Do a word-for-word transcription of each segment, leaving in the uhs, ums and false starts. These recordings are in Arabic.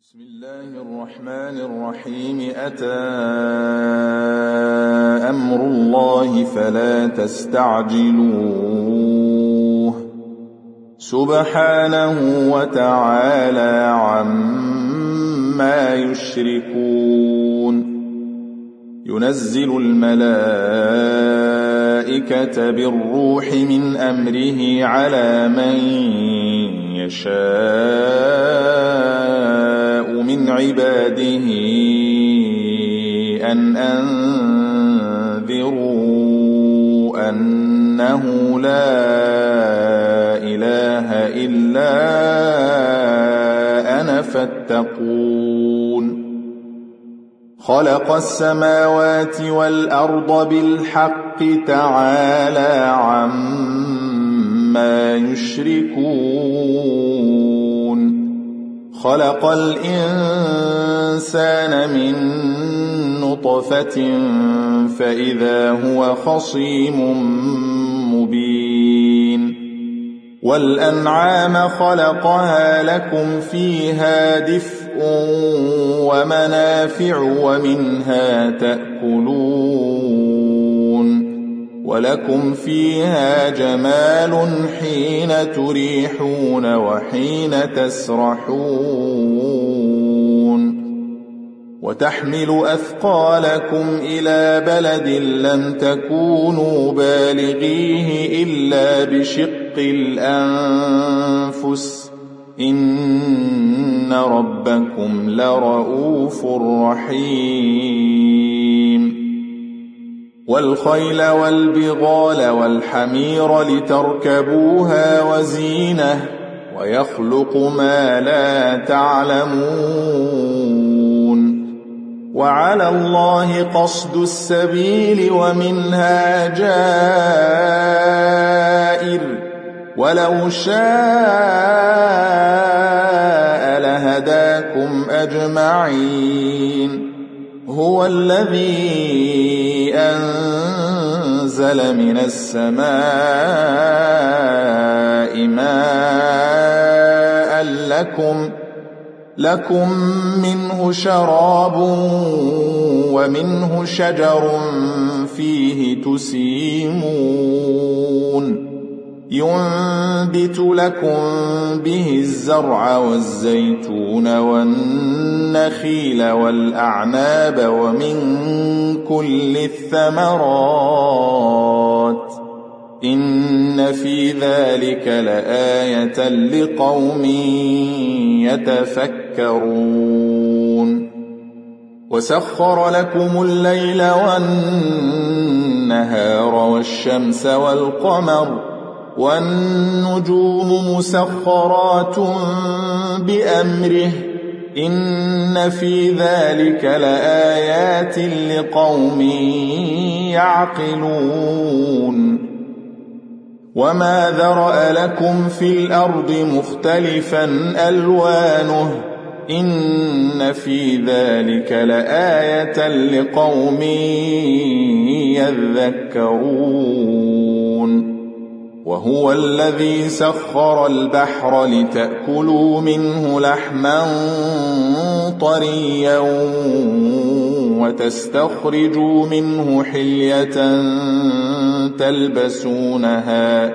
بسم الله الرحمن الرحيم. أتى أمر الله فلا تستعجلوه سبحانه وتعالى عما يشركون. ينزل الملائكة بالروح من أمره على من يشاء من عباده أن أنذروا أنه لا إله إلا أنا فاتقون. خلق السماوات والأرض بالحق تعالى عما يشركون. خلق الإنسان من نطفة فإذا هو خصيم مبين. والأنعام خلقها لكم فيها دفء ومنافع ومنها تأكلون ولكم فيها جمال حين تريحون وحين تسرحون. وتحمل أثقالكم إلى بلد لم تكونوا بالغيه إلا بشق الأنفس إن ربكم لرؤوف رحيم. والخيل والبغال والحمير لتركبوها وزينة ويخلق ما لا تعلمون. وعلى الله قصد السبيل ومنها جائر ولو شاء لهداكم أجمعين. هو الذي أنزل من السماء ماء لكم لكم منه شراب ومنه شجر فيه تسيمون. ينبت لكم به الزرع والزيتون والنخيل والأعناب ومن كل الثمرات إن في ذلك لآية لقوم يتفكرون. وسخر لكم الليل والنهار والشمس والقمر والنجوم مسخرات بأمره إن في ذلك لآيات لقوم يعقلون. وما ذرأ لكم في الأرض مختلفا ألوانه إن في ذلك لآية لقوم يذكرون. وهو الذي سخر البحر لتأكلوا منه لحما طريا وتستخرجوا منه حلية تلبسونها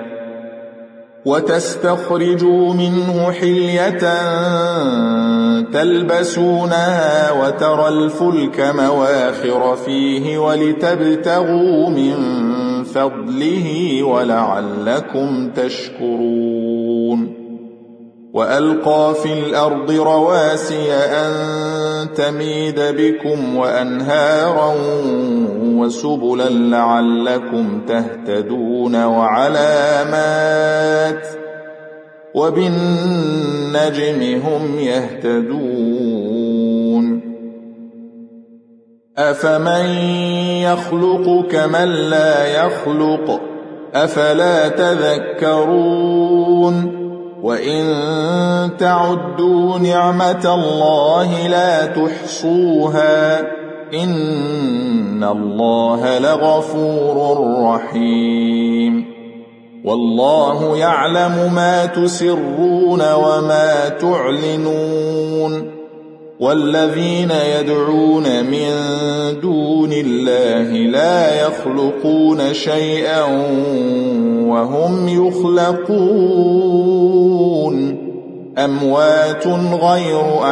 وتستخرجوا منه حلية تلبسونها وترى الفلك مواخر فيه ولتبتغوا من فضله ولعلكم تشكرون. وألقى في الأرض رواسي أن تميد بكم وأنهارا وسبلا لعلكم تهتدون وعلامات وبالنجم هم يهتدون. أفمن يخلق كمن لا يخلق أفلا تذكرون. وإن تعدوا نعمة الله لا تحصوها إن الله لغفور رحيم. والله يعلم ما تسرون وما تعلنون والذين يدعون من دون الله لا يخلقون شيئا وهم يخلقون أموات غير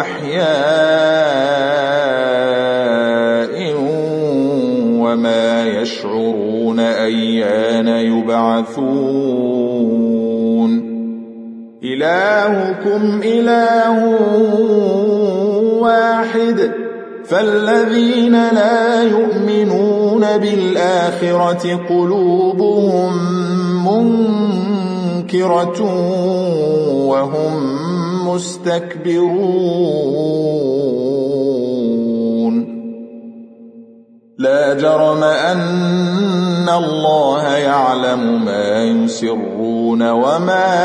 أحياء وما يشعرون أيان يبعثون إلهكم إله واحد فالذين لا يؤمنون بالآخرة قلوبهم منكرة وهم مستكبرون لا جرم أن الله يعلم ما يسرون وما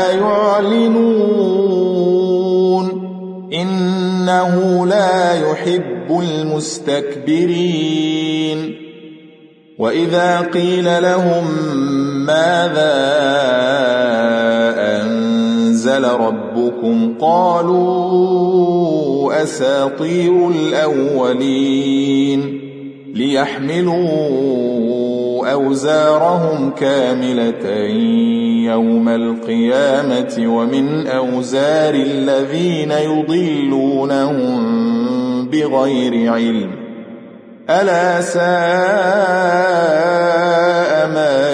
يعلنون إنه لا يحب المستكبرين وإذا قيل لهم ماذا أنزل ربكم قالوا أساطير الأولين ليحملوا أوزارهم كاملة يوم القيامة ومن أوزار الذين يضلونهم بغير علم ألا ساء ما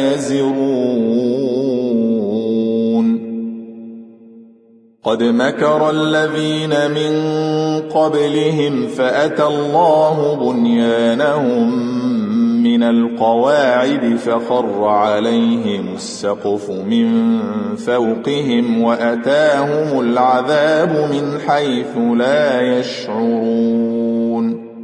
يزرون قد مكر الذين من قبلهم فأتى الله بنيانهم من القواعد فخر عليهم السقف من فوقهم وأتاهم العذاب من حيث لا يشعرون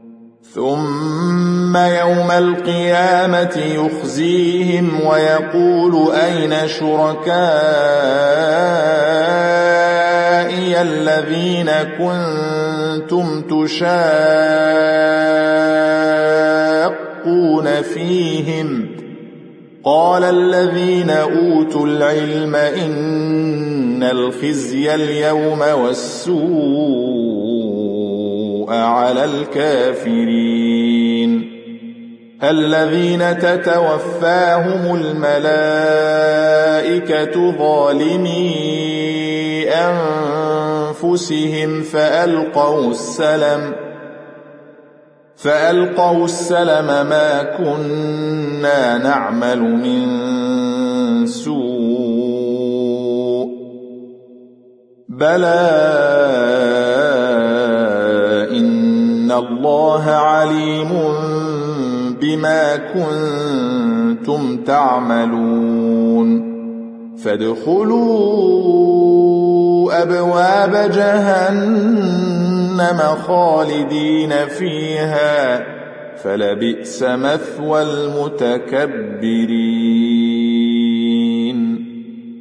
ثم يوم القيامة يخزيهم ويقول أين شركائي الذين كنتم تشاقون فيهم قال الذين أوتوا العلم إن الخزي اليوم والسوء على الكافرين الذين تتوفاهم الملائكة ظالمي أنفسهم فألقوا السلم فألقوا السلم ما كنا نعمل من سوء بلى إن الله عليم بما كنتم تعملون فادخلوا أبواب جهنم خالدين فيها فلبئس مثوى المتكبرين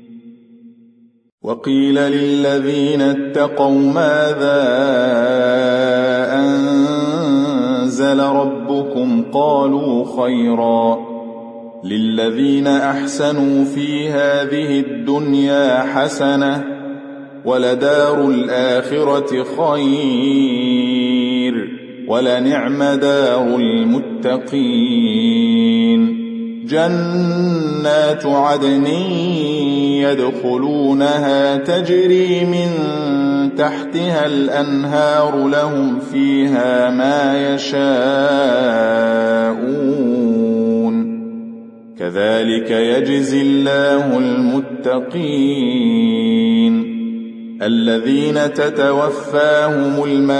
وقيل للذين اتقوا ماذا أنزل ربكم قالوا خيرا للذين أحسنوا في هذه الدنيا حسنة ولدار الآخرة خير ولنعم دار المتقين جنات عدن يدخلونها تجري من تحتها الأنهار لهم فيها ما يشاءون كذلك يجزي الله المتقين الذين تتوفاهم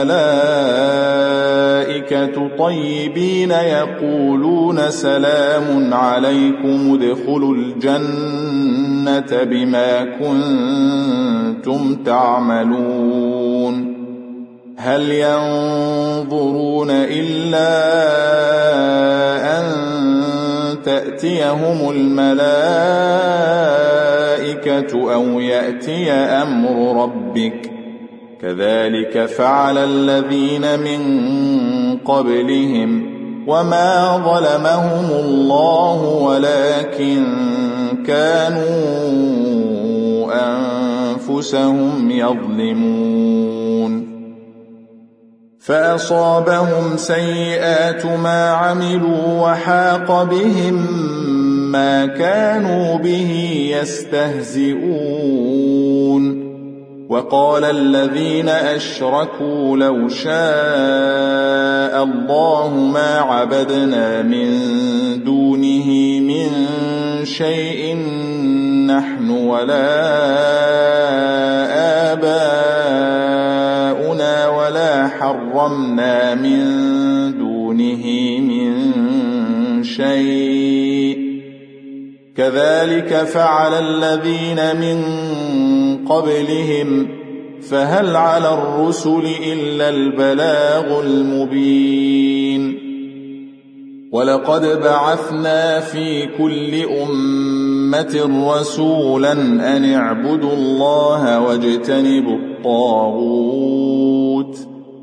الملائكة طيبين يقولون سلام عليكم ادخلوا الجنة بما كنتم تعملون هل ينظرون إلا أن تأتيهم الملائكة أو يأتي أمر ربك كذلك فعل الذين من قبلهم وما ظلمهم الله ولكن كانوا أنفسهم يظلمون فأصابهم سيئات ما عملوا وحاق بهم ما كانوا به يستهزئون. وقال الذين أشركوا لو شاء الله ما عبدنا من دونه من شيء نحن ولا آباؤنا ولا حرمنا من دونه من شيء كذلك فعل الذين من قبلهم فهل على الرسل إلا البلاغ المبين. ولقد بعثنا في كل أمة رسولا أن اعبدوا الله واجتنبوا الطاغوت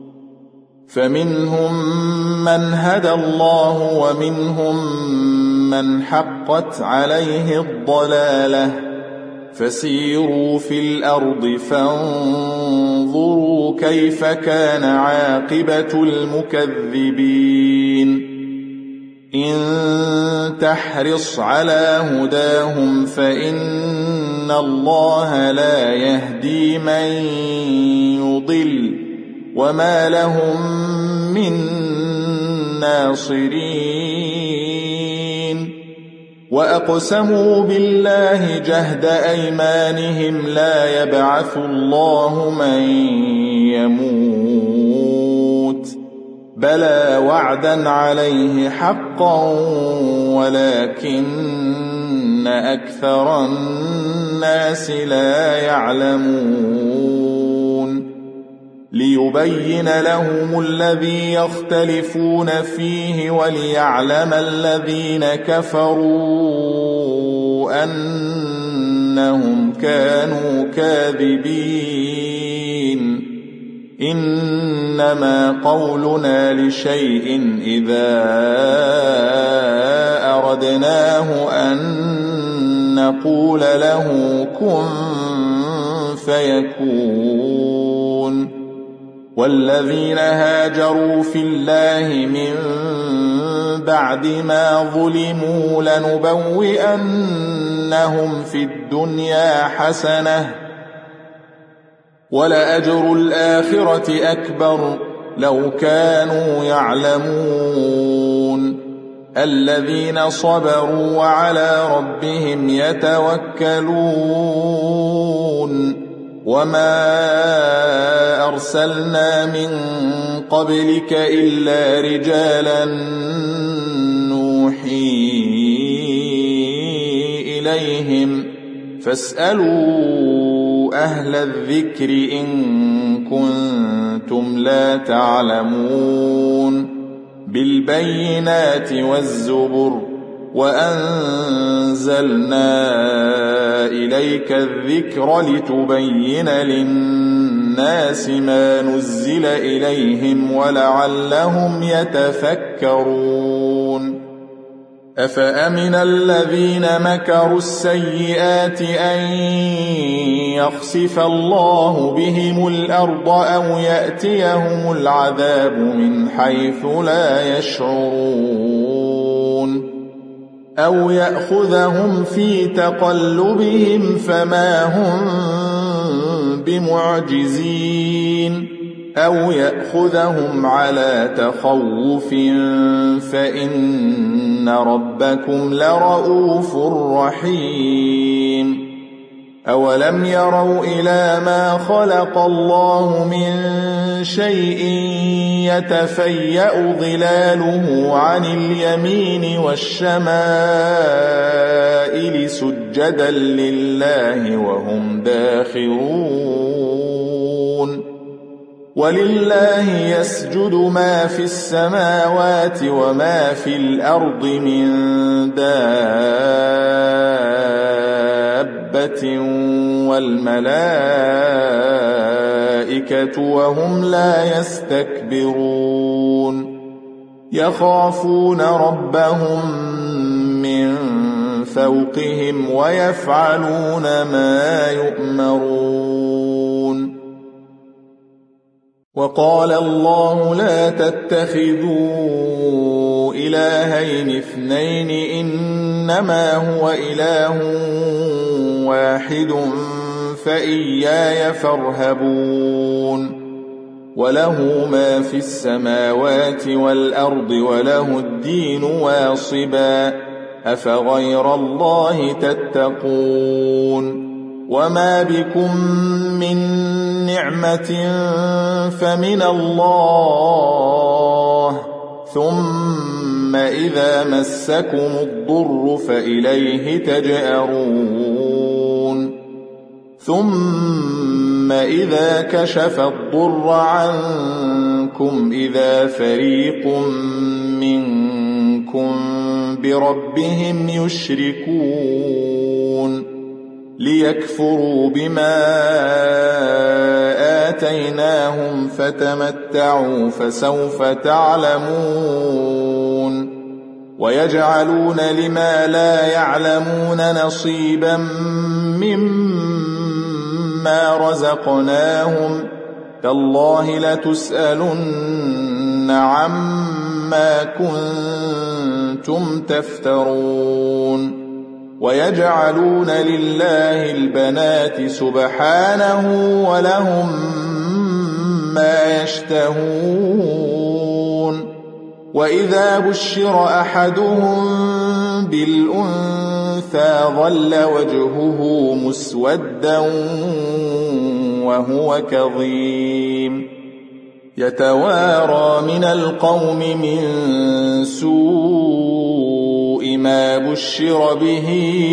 فمنهم من هدى الله ومنهم من حقت عليه الضلالة فسيروا في الأرض فانظروا كيف كان عاقبة المكذبين. إن تحرص على هداهم فإن الله لا يهدي من يضل وما لهم من ناصرين. وأقسموا بالله جهد أيمانهم لا يبعث الله من يموت بلى وعدا عليه حقا ولكن أكثر الناس لا يعلمون. ليبين لهم الذي يختلفون فيه وليعلم الذين كفروا أنهم كانوا كاذبين. إنما قولنا لشيء إذا أردناه أن نقول له كن فيكون. والذين هاجروا في الله من بعد ما ظلموا لنبوئنهم في الدنيا حسنة ولأجر الآخرة أكبر لو كانوا يعلمون. الذين صبروا وعلى ربهم يتوكلون. وما أرسلنا من قبلك إلا رجالا نوحي إليهم فاسألوا أهل الذكر إن كنتم لا تعلمون. بالبينات والزبر وأنزلنا إليك الذكر لتبين للناس ما نزل إليهم ولعلهم يتفكرون. أفأمن الذين مكروا السيئات أن يخسف الله بهم الأرض أو يأتيهم العذاب من حيث لا يشعرون أو يأخذهم في تقلبهم فما هم بمعجزين أو يأخذهم على تخوف فإن ربكم لرؤوف رحيم. أولم يروا إلى ما خلق الله من شيء يتفيأ ظلاله عن اليمين والشمائل سجدا لله وهم داخرون. ولله يسجد ما في السماوات وما في الأرض من دابة والملائكة وهم لا يستكبرون. يخافون ربهم من فوقهم ويفعلون ما يؤمرون. وقال الله لا تتخذوا إلهين اثنين إنما هو إله واحد فإياي فارهبون وله ما في السماوات والأرض وله الدين واصبا أفغير الله تتقون وما بكم من نعمة فمن الله ثم إذا مسكم الضر فإليه تجأرون ثم إذا كشف الضر عنكم إذا فريق منكم بربهم يشركون ليكفروا بما آتيناهم فتمتعوا فسوف تعلمون ويجعلون لما لا يعلمون نصيبا مما رزقناهم تالله لتسألن عما كنتم تفترون ويجعلون لله البنات سبحانه ولهم ما يشتهون وإذا بشر أحدهم بالأنثى ظل وجهه مسودا وهو كظيم يتوارى من القوم من سوء ما بشر به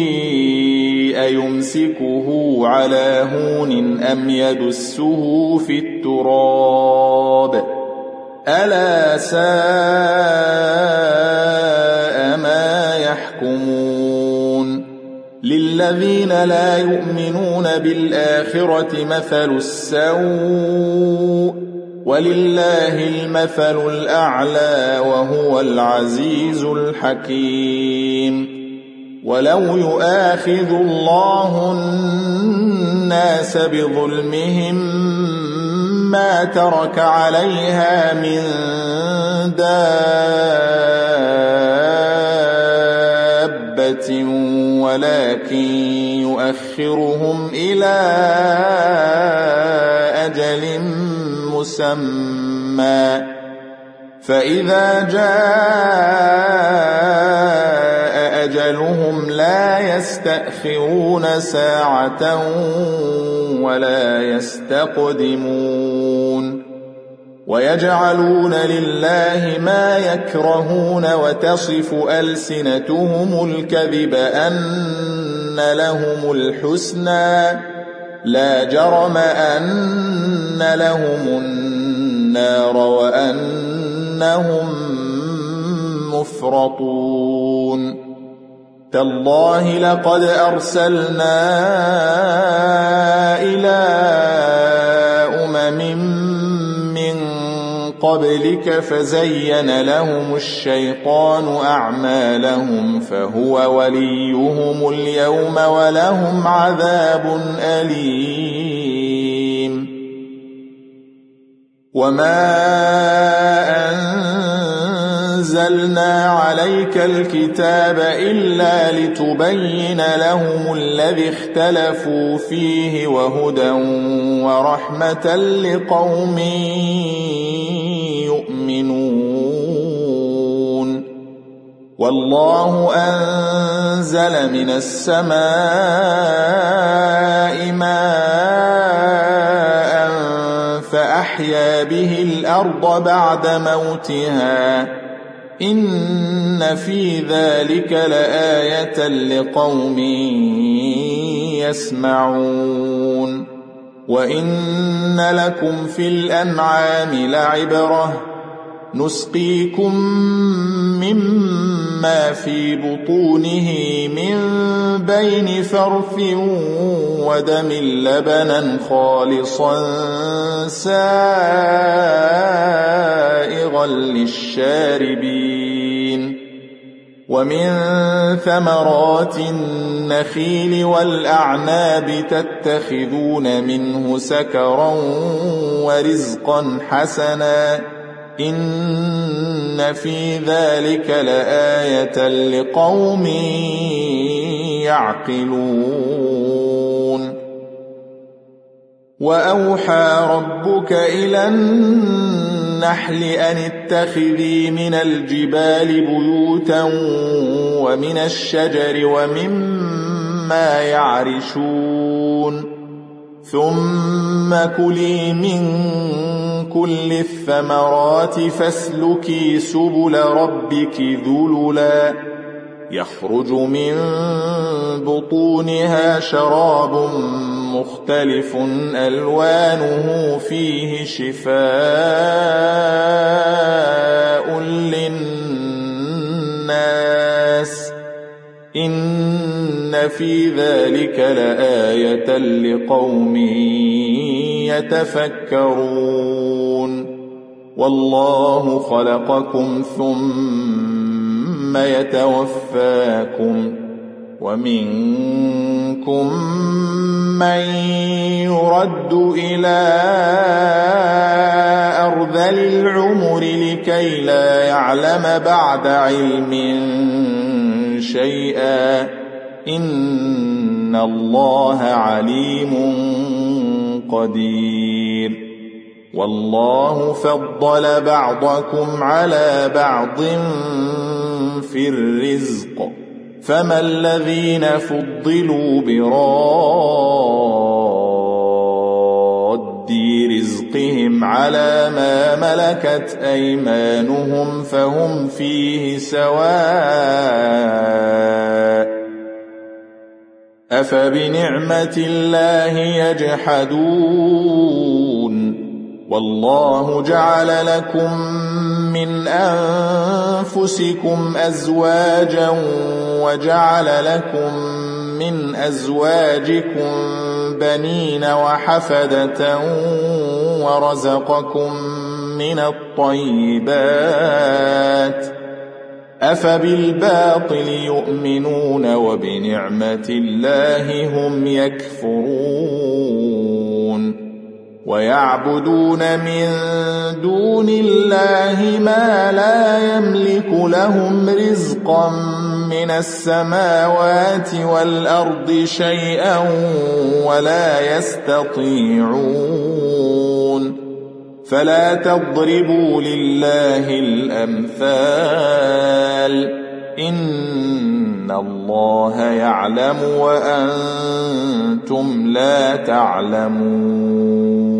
أيمسكه على هون أم يدسه في التراب ألا ساء ما يحكمون للذين لا يؤمنون بالآخرة مثل السوء ولله المثل الأعلى وهو العزيز الحكيم ولو يؤاخذ الله الناس بظلمهم ما ترك عليها من دابة ولكن يؤخرهم إلى أجل مسمى فإذا جاء أجلهم لا يستأخرون ساعة ولا يستقدمون ويجعلون لله ما يكرهون وتصف ألسنتهم الكذب أن لهم الحسنى لا جرم أن لهم النار وأنهم مفرطون تالله لقد أرسلنا إلى أمم من قبلك فزين لهم الشيطان أعمالهم فهو وليهم اليوم ولهم عذاب أليم وما أنزلنا عليك الكتاب إلا لتبين لهم الذي اختلفوا فيه وهدى ورحمة لقوم يؤمنون والله أنزل من السماء ماء فأحيا به الأرض بعد موتها إن في ذلك لآية لقوم يسمعون وإن لكم في الأنعام لعبرة نسقيكم مما في بطونه من بين فرث ودم لبنا خالصا سائغا للشاربين ومن ثمرات النخيل والأعناب تتخذون منه سكرا ورزقا حسنا إن في ذلك لآية لقوم يعقلون وأوحى ربك إلى النحل أن اتخذي من الجبال بيوتا ومن الشجر ومما يعرشون ثم كلي من كل الثمرات فاسلكي سبل ربك ذللا يخرج من بطونها شراب مختلف ألوانه فيه شفاء للناس إن في ذلك لآية لقوم يتفكرون والله خلقكم ثم يتوفاكم ومنكم من يرد إلى أرذل العمر لكي لا يعلم بعد علم شيئا إن الله عليم قدير والله فضل بعضكم على بعض في الرزق فما الذين فضلوا براد رزقهم على ما ملكت أيمانهم فهم فيه سواء أفبنعمة الله يجحدون والله جعل لكم من أنفسكم أزواجا وجعل لكم من أزواجكم بنين وحفدة ورزقكم من الطيبات أفبالباطل يؤمنون وبنعمة الله هم يكفرون ويعبدون من دون الله ما لا يملك لهم رزقا من السماوات والأرض شيئا ولا يستطيعون فلا تضربوا لله الأمثال إن الله يعلم وأنتم لا تعلمون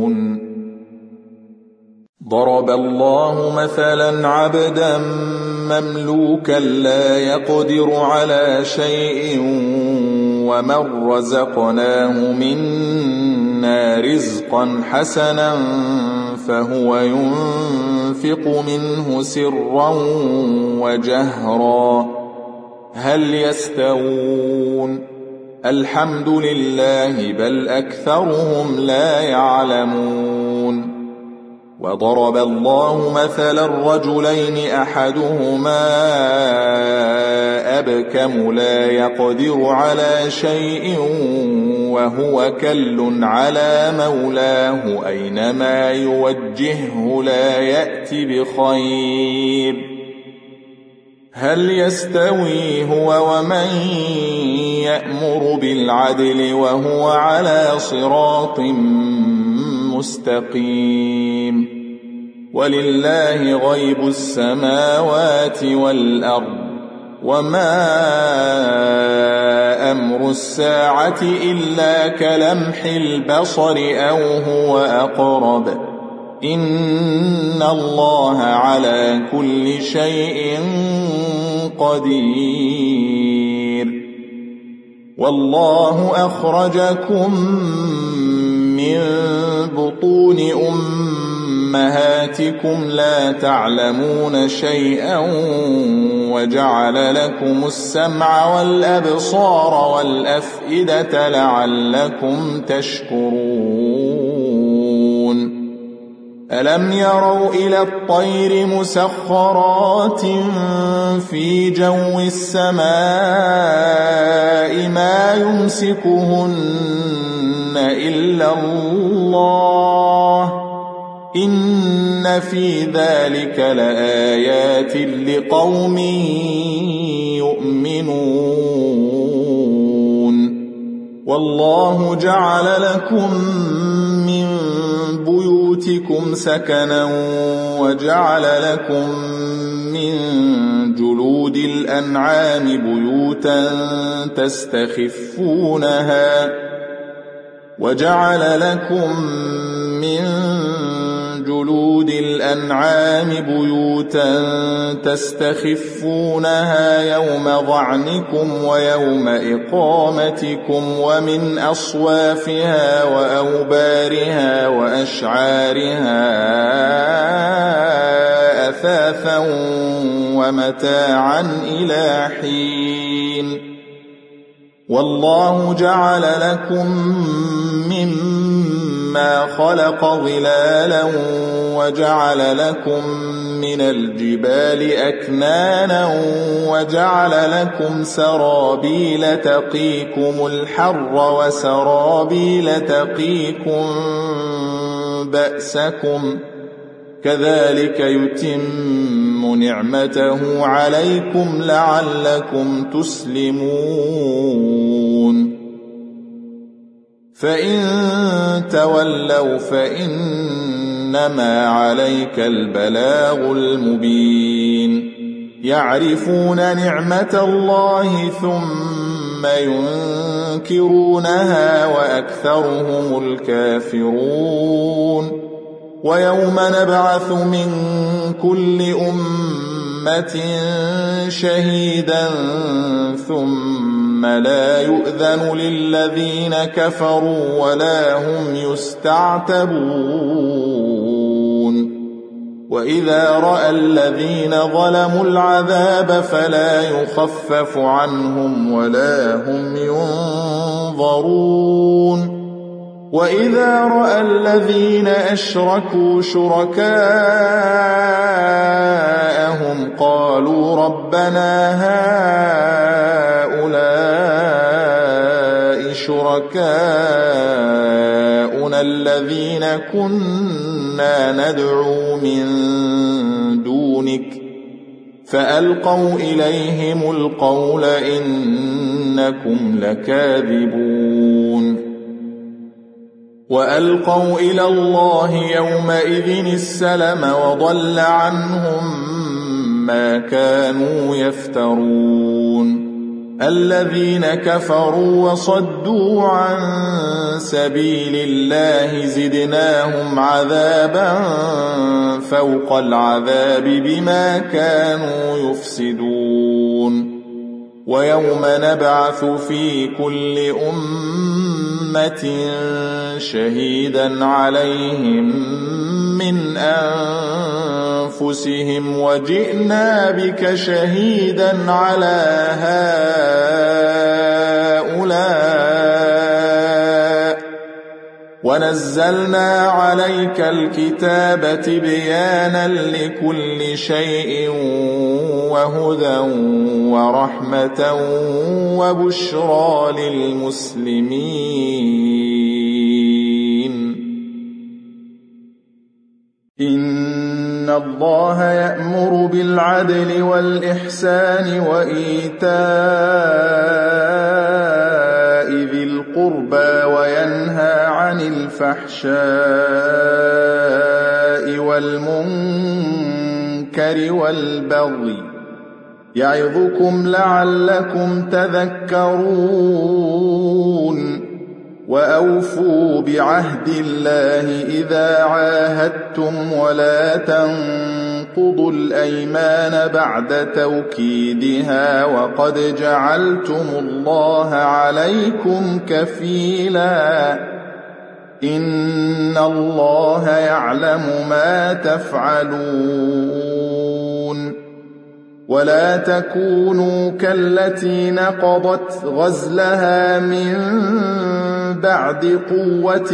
ضرب الله مثلا عبدا مملوكا لا يقدر على شيء ومن رزقناه منا رزقا حسنا فهو ينفق منه سرا وجهرا هل يستوون الحمد لله بل أكثرهم لا يعلمون وضرب الله مثلا رجلين أحدهما أبكم لا يقدر على شيء وهو كل على مولاه أينما يوجهه لا يأتي بخير هل يستوي هو ومن يأمر بالعدل وهو على صراط مستقيم ولله غيب السماوات والأرض وما أمر الساعة إلا كلمح البصر أو هو أقرب إن الله على كل شيء قدير والله أخرجكم من بطون أمهاتكم لا تعلمون شيئا وجعل لكم السمع والأبصار والأفئدة لعلكم تشكرون ألم يروا إلى الطير مسخرات في جو السماء ما يمسكهن إلا الله إن في ذلك لآيات لقوم يؤمنون والله جعل لكم من بيوتكم سكنا وجعل لكم من جلود الأنعام بيوتا تستخفونها وجعل لكم من جلود الأنعام بيوتا تستخفونها يوم ظعنكم ويوم إقامتكم ومن أصوافها وأوبارها وأشعارها أثاثا ومتاعا إلى حين والله جعل لكم مما خلق ظلالا وجعل لكم من الجبال أكنانا وجعل لكم سرابيل تقيكم الحر وسرابيل تقيكم بأسكم كذلك يتم نعمته عليكم لعلكم تسلمون فإن تولوا فإنما عليك البلاغ المبين يعرفون نعمة الله ثم ينكرونها وأكثرهم الكافرون ويوم نبعث من كل أمة شهيدا ثم لا يؤذن للذين كفروا ولا هم يستعتبون وإذا رأى الذين ظلموا العذاب فلا يخفف عنهم ولا هم ينظرون وإذا رأى الذين أشركوا شركاءهم قالوا ربنا هؤلاء شركاؤنا الذين كنا ندعو من دونك فألقوا إليهم القول إنكم لكاذبون وألقوا إلى الله يومئذ السلم وضل عنهم ما كانوا يفترون الذين كفروا وصدوا عن سبيل الله زدناهم عذابا فوق العذاب بما كانوا يفسدون ويوم نبعث في كل أمة شهيدا عليهم من أنفسهم وجئنا بك شهيدا على هؤلاء ونزلنا عليك الكتاب تبيانا لكل شيء وهدى ورحمة وبشرى للمسلمين إن الله يأمر بالعدل والإحسان وإيتاء ذي القربى وينهى عن الفحشاء والمنكر والبغي يعظكم لعلكم تذكرون وأوفوا بعهد الله إذا عاهدتم ولا تنقضوا الأيمان بعد توكيدها وقد جعلتم الله عليكم كفيلا إن الله يعلم ما تفعلون ولا تكونوا كالتي نقضت غزلها من بعد قوة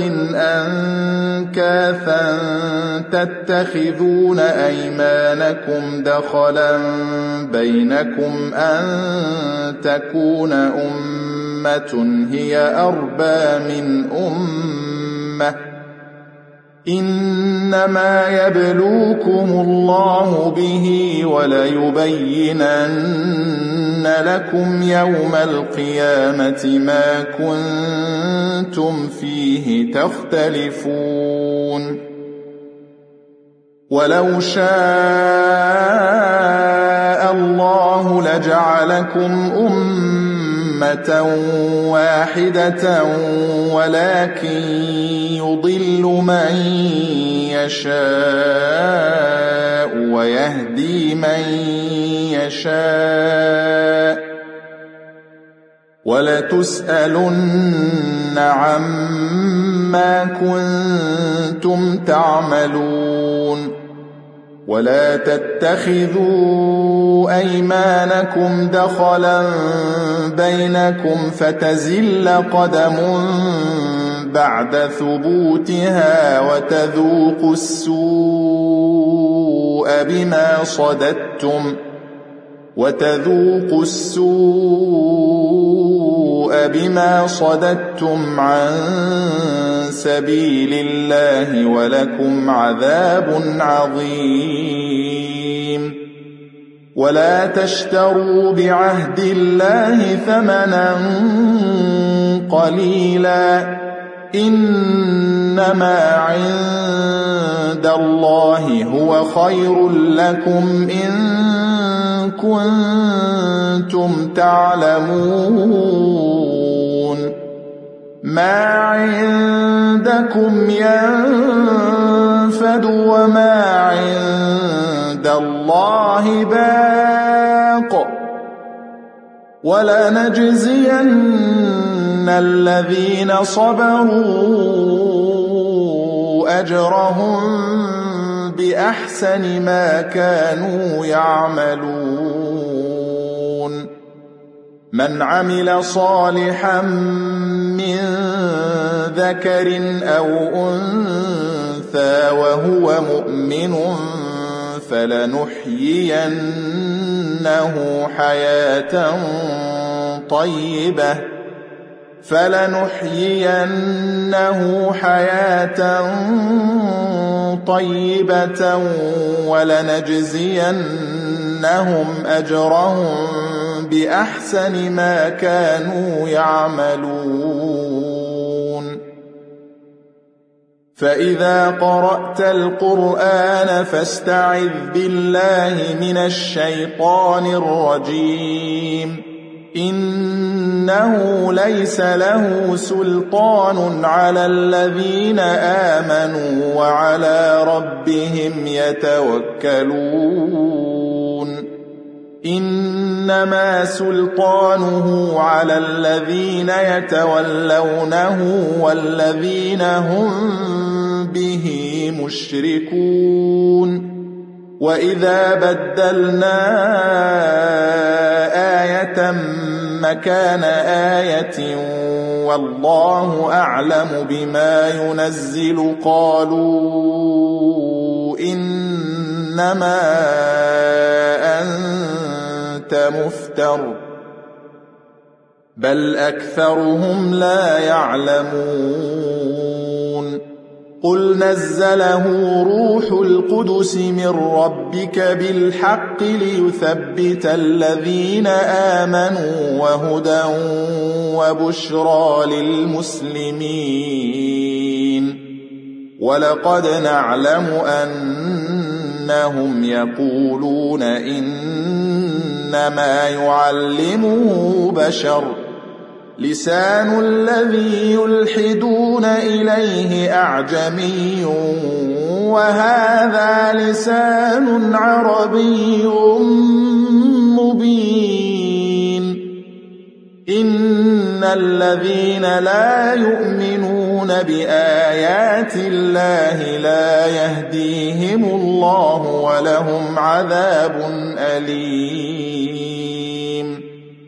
أنكاثا تتخذون أيمانكم دخلا بينكم أن تكون أمة هي أربى من أمة إنما يبلوكم الله به وليبينن لكم يوم القيامة ما كنتم فيه تختلفون ولو شاء الله لجعلكم أمة واحدة ولكن يضل من يشاء ويهدي من يشاء ولتسألن عما كنتم تعملون ولا تتخذوا أيمانكم دخلا بينكم فتزل قدم بعد ثبوتها وتذوقوا السوء بما صددتم وتذوقوا السوء بما صددتم عن سبيل الله ولكم عذاب عظيم ولا تشتروا بعهد الله ثمنا قليلا إنما عند الله هو خير لكم إن كنتم تعلمون ما عندكم ينفد وما عند الله باق ولنجزين الذين صبروا أجرهم بأحسن ما كانوا يعملون من عمل صالحا من ذكر أو أنثى وهو مؤمن فلنحيينه حياة طيبة فلنحيينه حياة طيبة ولنجزينهم أجرهم بأحسن ما كانوا يعملون فإذا قرأت القرآن فاستعذ بالله من الشيطان الرجيم إنه ليس له سلطان على الذين آمنوا وعلى ربهم يتوكلون إنما سلطانه على الذين يتولونه والذين هم به مشركون وإذا بدلنا آية مكان آية والله أعلم بما ينزل قالوا إنما أنت مفتر بل أكثرهم لا يعلمون قل نزله روح القدس من ربك بالحق ليثبت الذين آمنوا وهدى وبشرى للمسلمين ولقد نعلم أنهم يقولون إنما يعلمه بشر لسان الذي يلحدون إليه أعجمي وهذا لسان عربي مبين إن الذين لا يؤمنون يؤمنون بآيات الله لا يهديهم الله ولهم عذاب أليم.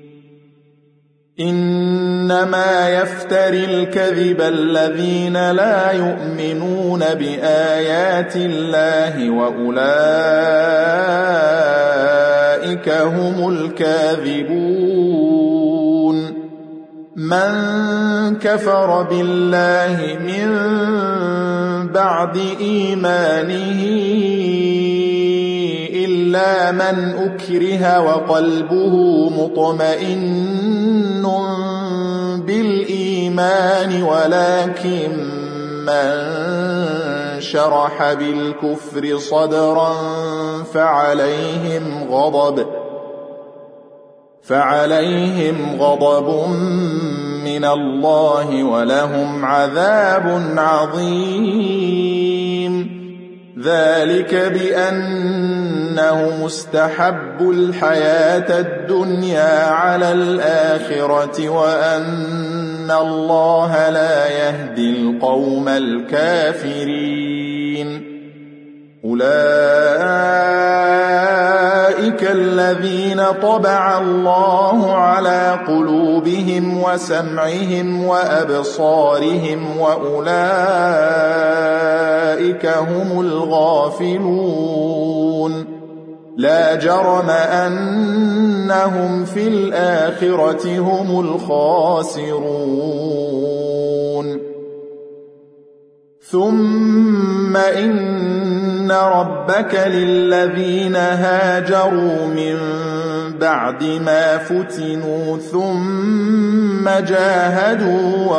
إنما يفتري الكذب الذين لا يؤمنون بآيات الله وأولئك هم الكاذبون. من كفر بالله من بعد إيمانه إلا من أكره وقلبه مطمئن بالإيمان ولكن من شرح بالكفر صدرا فعليهم غضب فعليهم غضب من الله ولهم عذاب عظيم. ذلك بأنه مستحب الحياة الدنيا على الآخرة وأن الله لا يهدي القوم الكافرين. أولئك الذين طبع الله على قلوبهم وسمعهم وأبصارهم وأولئك هم الغافلون. لا جرم أنهم في الآخرة هم الخاسرون. ثم إن ربك للذين هاجروا من بعد ما فتنوا ثم جاهدوا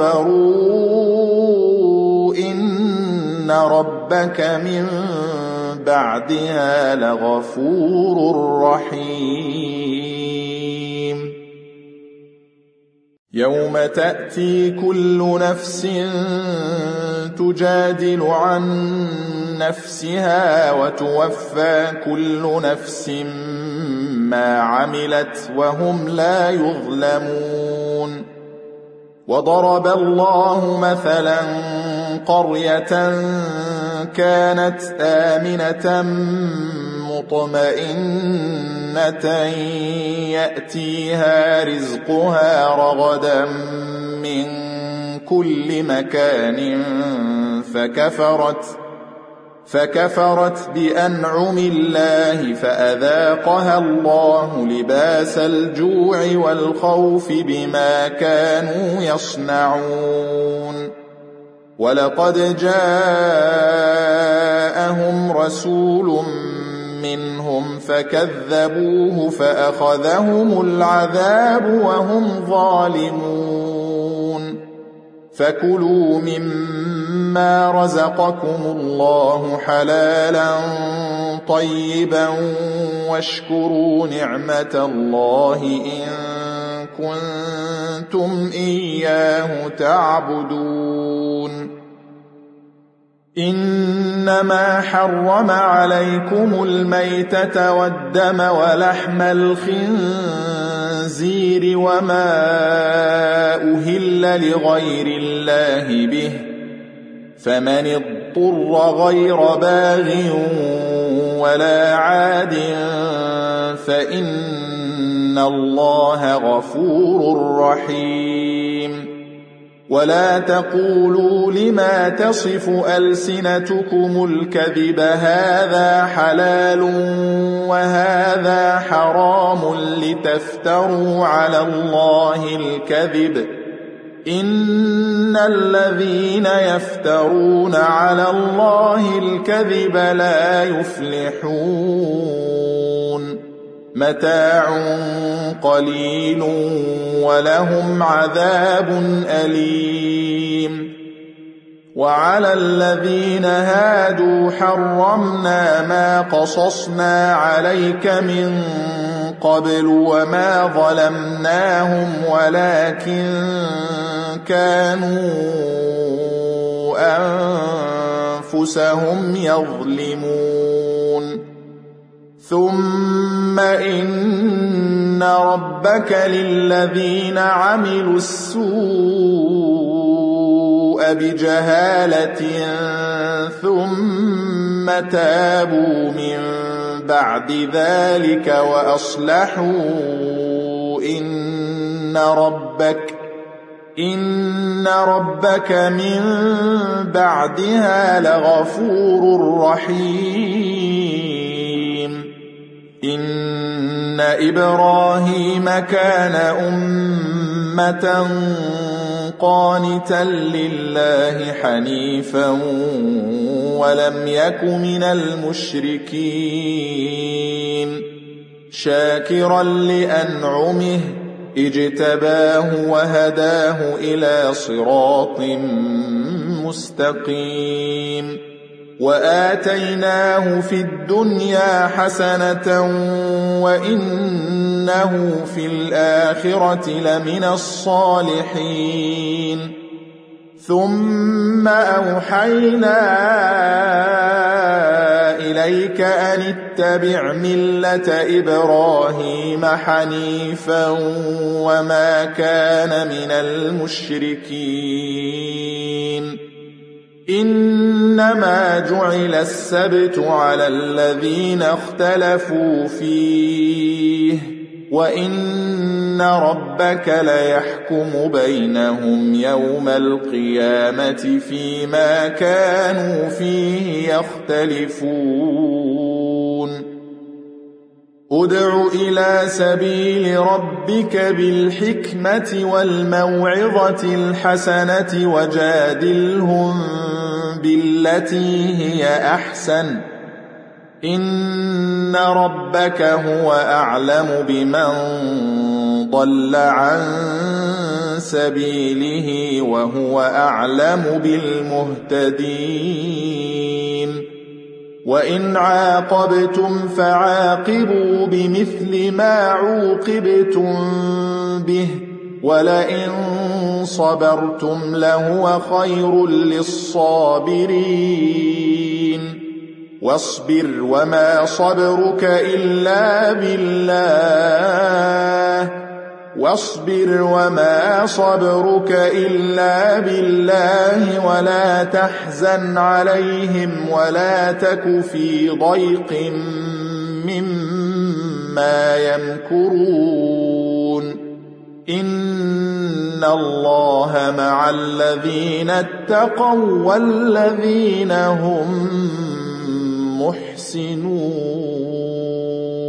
وصبروا إن ربك من بعدها لغفور رحيم. يوم تأتي كل نفس تجادل عن نفسها وتوفى كل نفس ما عملت وهم لا يظلمون. وضرب الله مثلا قرية كانت آمنة مطمئنة يأتيها رزقها رغدا من كل مكان فكفرت فكفرت بأنعم الله فأذاقها الله لباس الجوع والخوف بما كانوا يصنعون. ولقد جاءهم رسول منهم فكذبوه فأخذهم العذاب وهم ظالمون. فكلوا مما رزقكم الله حلالا طيبا واشكروا نعمة الله إن كنتم إياه تعبدون. إنما حرم عليكم الميتة والدم ولحم الخنزير وما أهل لغير الله به فمن اضطر غير باغ ولا عاد فإن الله غفور رحيم. ولا تقولوا لما تصف ألسنتكم الكذب هذا حلال وهذا حرام لتفتروا على الله الكذب إن الذين يفترون على الله الكذب لا يفلحون. متاع قليل ولهم عذاب أليم. وعلى الذين هادوا حرمنا ما قصصنا عليك من قبل وما ظلمناهم ولكن كانوا أنفسهم يظلمون. ثم إن ربك للذين عملوا السوء بجهالة ثم تابوا من بعد ذلك وأصلحوا إن ربك إن ربك من بعدها لغفور رحيم إن إبراهيم كان أمة قانتا لله حنيفا ولم يك من المشركين شاكرا لأنعمه اجتباه وهداه إلى صراط مستقيم وآتيناه في الدنيا حسنة وإنه في الآخرة لمن الصالحين ثم أوحينا إليك أن اتبع ملة إبراهيم حنيفا وما كان من المشركين إنما جعل السبت على الذين اختلفوا فيه وإن ربك ليحكم بينهم يوم القيامة فيما كانوا فيه يختلفون ادع إلى سبيل ربك بالحكمة والموعظة الحسنة وجادلهم بالتي هي أحسن إن ربك هو أعلم بمن ضل عن سبيله وهو أعلم بالمهتدين وإن عاقبتم فعاقبوا بمثل ما عوقبتم به ولئن صبرتم لهو خير للصابرين واصبر وما صبرك إلا بالله واصبر وما صبرك إلا بالله ولا تحزن عليهم ولا تك في ضيق مما يمكرون إن الله مع الذين اتقوا والذين هم محسنون